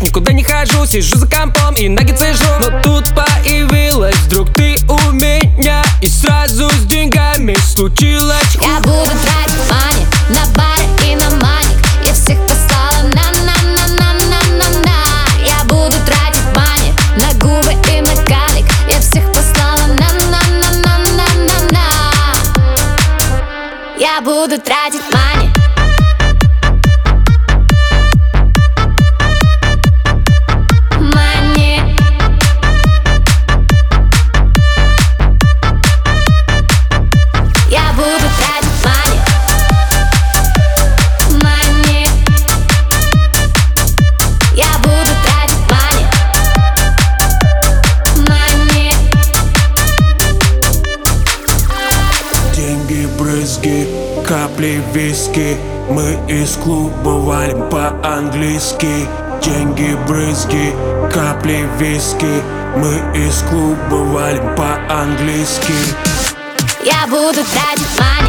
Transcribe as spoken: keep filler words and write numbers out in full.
никуда не хожу, сижу за компом и наггетсы жру. Но тут появилась вдруг ты у меня, и сразу с деньгами случилось. Я буду тратить мани на бары и на маник. Я всех послала на-на-на-на-на-на-на. Я буду тратить мани на губы и на калик. Я всех послала на-на-на-на-на-на-на. Я буду тратить мани. Брызги, капли виски, мы из клуба валим по-английски. Деньги, брызги, капли виски, мы из клуба валим по-английски. Я буду тратить мани